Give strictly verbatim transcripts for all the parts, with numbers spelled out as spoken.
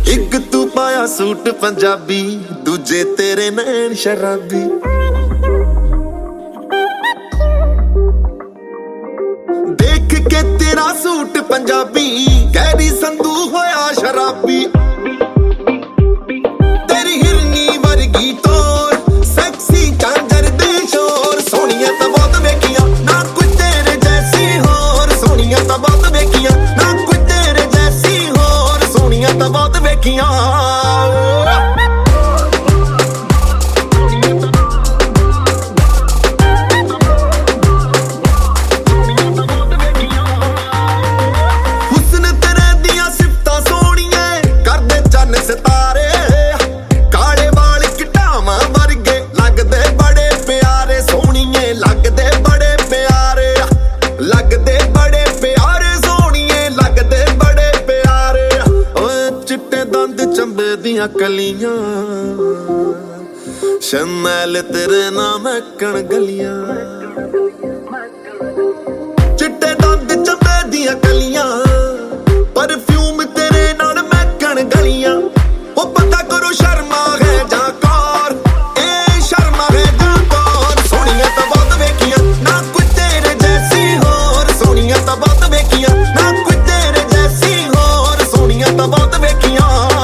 ਇੱਕ ਤੂੰ ਪਾਇਆ ਸੂਟ ਪੰਜਾਬੀ, ਦੂਜੇ ਤੇਰੇ ਨੈਣ ਸ਼ਰਾਬੀ। ਦੇਖ ਕੇ ਤੇਰਾ ਸੂਟ ਪੰਜਾਬੀ, ਗੈਰੀ ਸੰਧੂ ਹੋਇਆ ਸ਼ਰਾਬੀ। ਤੇਰੀ ਹਿਰਨੀ ਵਰਗੀ ਤੋਰ, ਸੈਕਸੀ ਝਾਂਜਰ ਦੇ ਸ਼ੋਰ, ਸੋਹਣੀਆਂ ਤਾਂ ਬਹੁਤ ਵੇਖੀਆਂ ਨਾ ਕੋਈ ਤੇਰੇ ਜੈਸੀ ਹੋਰ, ਸੋਹਣੀਆਂ ਤਾਂ ਬਹੁਤ ਵੇਖੀਆਂ ਨਾ ਕੋਈ ਤੇਰੇ ਜੈਸੀ ਹੋਰ, ਸੋਹਣੀਆਂ ਤਾਂ ਬਹੁਤ ਵੇਖੀਆਂ। ਚੰਬੇ ਦੀਆਂ ਕਲੀਆਂ, ਸ਼ਮੈਲ ਤੇਰੇ ਨਾਲ ਮਹਿਕਣ ਗਲੀਆਂ। ਚਿੱਟੇ ਦੰਦ ਚੰਬੇ ਦੀਆਂ ਕਲੀਆਂ, ਪਰਫਿਊਮ ਤੇਰੇ ਨਾਲ ਮਹਿਕਣ ਗਲੀਆਂ। ਉਹ ਪਤਾ ਕਰੋ ਸ਼ਰਮਾ ਹੈ ਜਾਂ ਕੌਰ, ਇਹ ਸ਼ਰਮਾ ਹੈ ਜਾਂ ਕੌਰ, ਸੋਹਣੀਆਂ ਤਾਂ ਬਹੁਤ ਵੇਖੀਆਂ ਨਾ ਕੋਈ ਤੇਰੇ ਜੈਸੀ ਹੋਰ, ਸੋਹਣੀਆਂ ਤਾਂ ਬਹੁਤ ਵੇਖੀਆਂ ਨਾ ਕੋਈ ਤੇਰੇ ਜੈਸੀ ਹੋਰ, ਸੋਹਣੀਆਂ ਤਾਂ ਬਹੁਤ ਵੇਖੀਆਂ।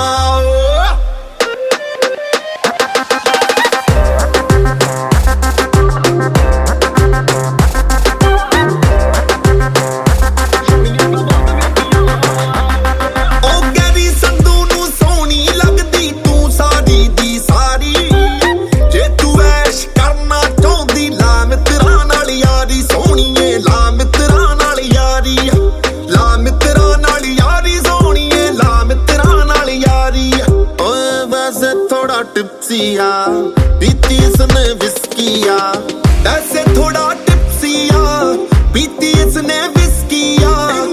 टिप्सिया पीती इसने विस्किया, ऐसे थोड़ा टिप्सिया पीती इसने विस्किया।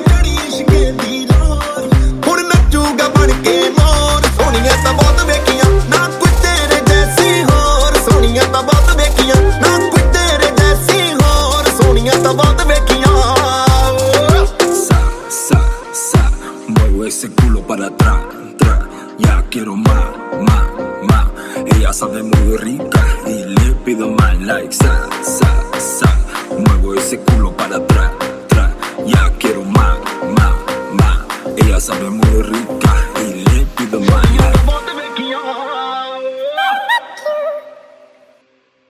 हुण नचूगा बन के मोर, सोहणियां तां बहुत वेखियां ना कोई तेरे जैसी होर, सोहणियां तां बहुत वेखियां ना कोई तेरे जैसी होर, सोहणियां तां बहुत वेखियां। Sa, sa, sa, muevo ese culo para atrás, atrás, ya quiero más, más, más. Ella sabe muy rica y le pido más like, sa, sa.